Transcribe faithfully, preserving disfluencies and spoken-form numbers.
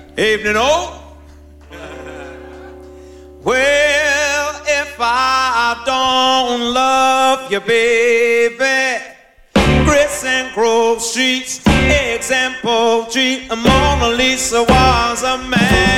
Evening, old. Well, if I don't love you, baby, Grits and Grove Streets, eggs and poultry, Mona Lisa was a man.